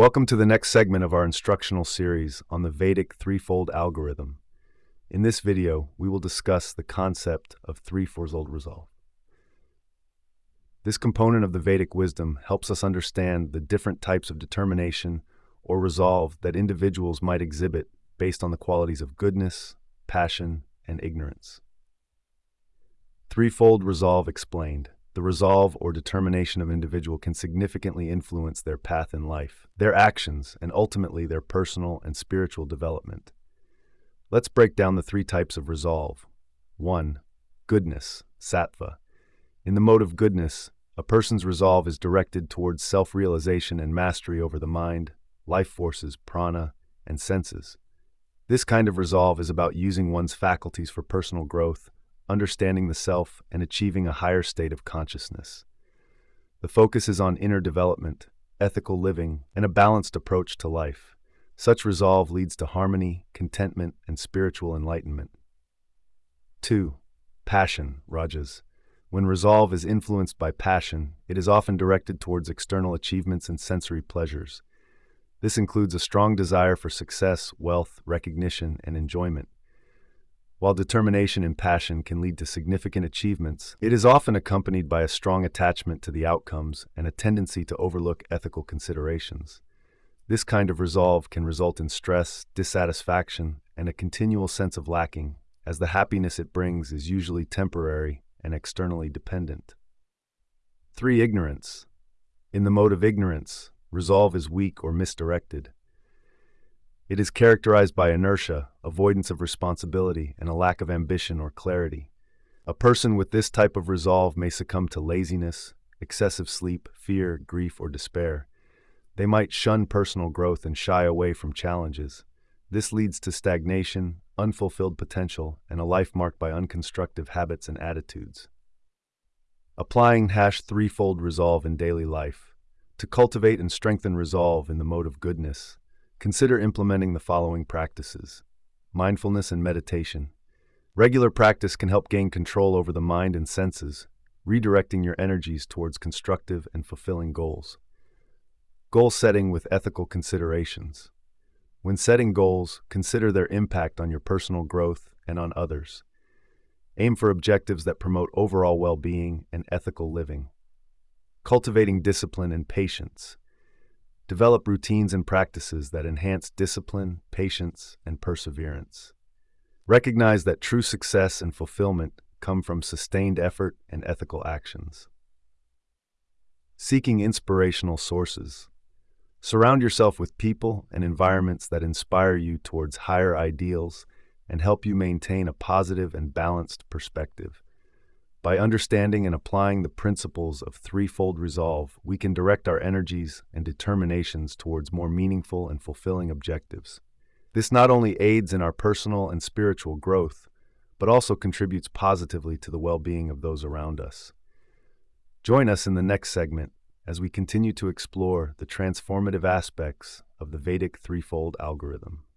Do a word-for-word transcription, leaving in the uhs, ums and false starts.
Welcome to the next segment of our instructional series on the Vedic threefold algorithm. In this video, we will discuss the concept of threefold resolve. This component of the Vedic wisdom helps us understand the different types of determination or resolve that individuals might exhibit based on the qualities of goodness, passion, and ignorance. Threefold resolve explained. The resolve or determination of an individual can significantly influence their path in life, their actions, and ultimately their personal and spiritual development. Let's break down the three types of resolve. one. Goodness, sattva. In the mode of goodness, a person's resolve is directed towards self-realization and mastery over the mind, life forces, prana, and senses. This kind of resolve is about using one's faculties for personal growth, understanding the self, and achieving a higher state of consciousness. The focus is on inner development, ethical living, and a balanced approach to life. Such resolve leads to harmony, contentment, and spiritual enlightenment. two. Passion, rajas. When resolve is influenced by passion, it is often directed towards external achievements and sensory pleasures. This includes a strong desire for success, wealth, recognition, and enjoyment. While determination and passion can lead to significant achievements, it is often accompanied by a strong attachment to the outcomes and a tendency to overlook ethical considerations. This kind of resolve can result in stress, dissatisfaction, and a continual sense of lacking, as the happiness it brings is usually temporary and externally dependent. three. Ignorance. In the mode of ignorance, resolve is weak or misdirected. It is characterized by inertia, avoidance of responsibility, and a lack of ambition or clarity. A person with this type of resolve may succumb to laziness, excessive sleep, fear, grief, or despair. They might shun personal growth and shy away from challenges. This leads to stagnation, unfulfilled potential, and a life marked by unconstructive habits and attitudes. Applying hash threefold resolve in daily life. To cultivate and strengthen resolve in the mode of goodness, consider implementing the following practices. Mindfulness and meditation. Regular practice can help gain control over the mind and senses, redirecting your energies towards constructive and fulfilling goals. Goal setting with ethical considerations. When setting goals, consider their impact on your personal growth and on others. Aim for objectives that promote overall well-being and ethical living. Cultivating discipline and patience. Develop routines and practices that enhance discipline, patience, and perseverance. Recognize that true success and fulfillment come from sustained effort and ethical actions. Seeking inspirational sources. Surround yourself with people and environments that inspire you towards higher ideals and help you maintain a positive and balanced perspective. By understanding and applying the principles of threefold resolve, we can direct our energies and determinations towards more meaningful and fulfilling objectives. This not only aids in our personal and spiritual growth, but also contributes positively to the well-being of those around us. Join us in the next segment as we continue to explore the transformative aspects of the Vedic threefold algorithm.